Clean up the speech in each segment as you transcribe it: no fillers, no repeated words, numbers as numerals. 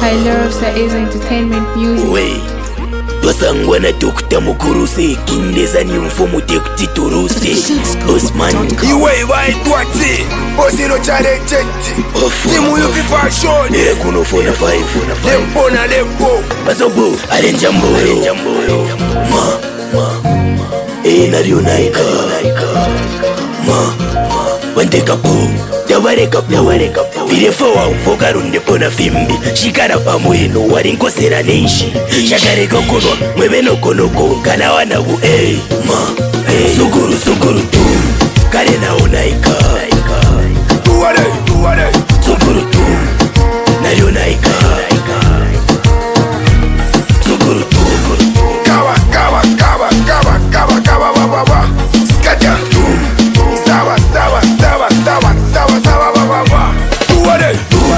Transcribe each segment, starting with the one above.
I love Sai's entertainment music. Wey Dosangwana Dr. Mukurusi Kindeza ni mfumu tekti turusi Osman Iwe waitwati Osiro challenge Timu yuki fashion Nere kuno fona 5 Lempo na lempo Basobo Arenjambo Ma Nario naika Ma Wanteka po Tawareka Virefa wa mfoka runde pona fimbi Shikara pa mweno warinkosera nenshi Shakareka konwa mwebeno konoko Kana wanagu Ma Suguru tum Kare naonaika Tuwale Suguru tum Nario naika Suguru tum Kawa Skata tum Sawa Tuwale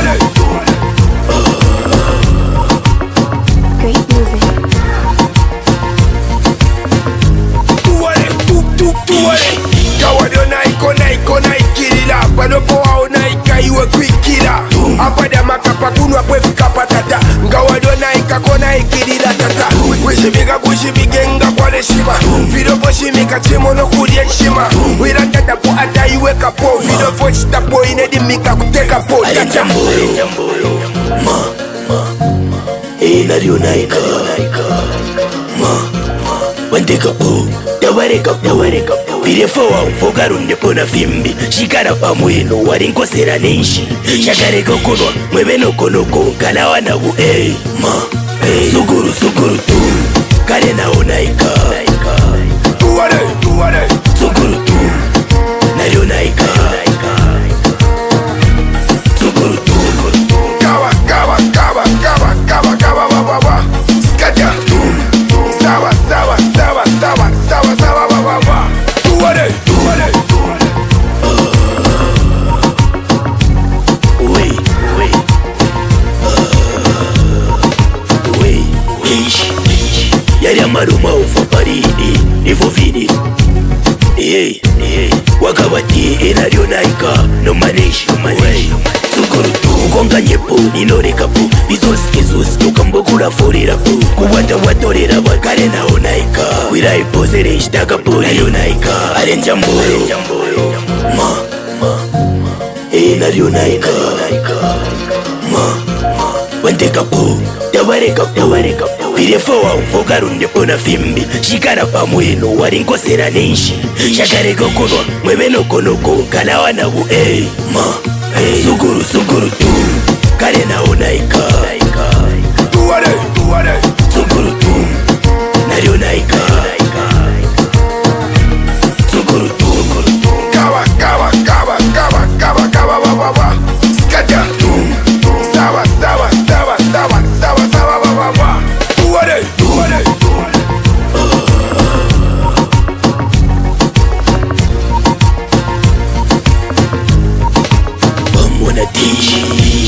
Great music. Tuwale Kawa dio naikirila Panopo wao naika iwe kuikira Apada makapa kunwa kwefika patata Ngawa dio naika kona ikirila tata Kushimigenga kwa neshima Vido poshimika chimono kulie nshima Wirandada po ata iwe kapo Vido fochita po inedimika kuteka po Arenjambo Ma Nario naika Ma Wanteka po Tawareka Virefa wa mfoka runde pona fimbi Shikara pa mweno warinkosera nenshi Shakareka konwa mwebeno konoko Kana wanagu Ma Suguru tum Kare naonaika Tuwale Suguru tum Nario naika Suguru tum Kawa Skata tum Sawa Tuwale Wey Ish Yari amaruma ufa paridi Nivo vini Wakabati Nario naika No manish Suguru tum Konga nyepo Ninoreka po Bizoski Tukambokura forira po Kuwata watorera Kare naonaika Wirai posere Ishtaka po Nario naika Arenjambo Ma Nario naika Ma Wanteka po Tawareka Virefa wa mfoka runde pona fimbi Shikara pa mweno warinkosera nenshi Shakareka konwa mwebeno konoko Kana wanagu Ma Suguru tum Kare naonaika Tuwale Suguru tum Nario naika Suguru tum Kawa Skata tum Sawa Tuwale Bamona tishi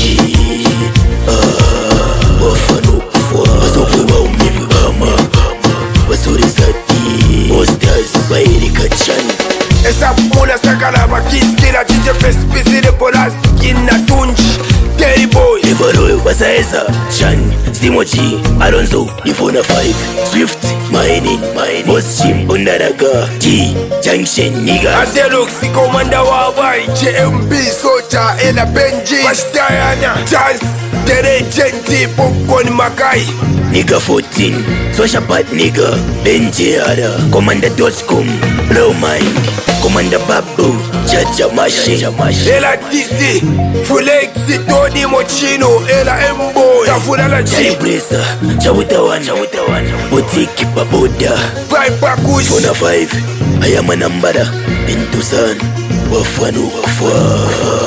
Wafano kufwa Basofu wa umimbama Basuri zati Monsters Bairika chan Esa mula sakala makiskira Chiche pespisi kola skina tunch Terry boy Evaro Basaeza Chan Simochi Alonso Ifona 5 Swift Mining Moschim Undaraga G Junction Niga Azelux komanda wa bai JMB Soja Ela Benji Bastayana Chance Tere Genti Popcorn Makai Nigga 14 Social Part Nigga Benji Ara Commander Dotcom Blow Mine Commander Babu Jaja Mashi Ela TC Fulexi Tony Mochino Ela Embo Tafuna Jari G Bresa Chawutawana Boutique Baboda Viper Kush Fona 5 Ayama Nambara Bintusan Wafanu Wafa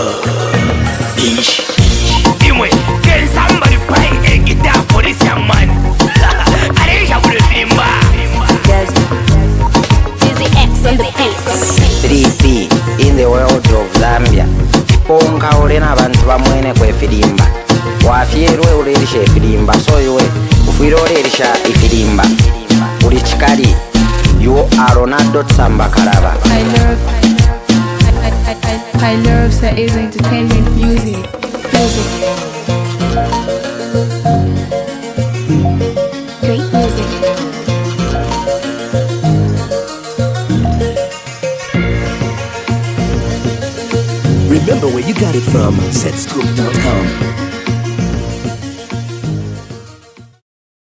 Ish Imwe, can somebody play a guitar for this young man? Areja for the Fimba. Dizzy X on the beats. 3P in the world of Zambia. Ponga olena abantu bamwene kwefirimba. Wafierwe ulerisha efirimba. So iwe ufwire ulerisha efirimba. Uri chikari. You are Ronaldo Tsamba Karaba. I love Sai's entertainment music. Remember where you got it from. Setscoop.com.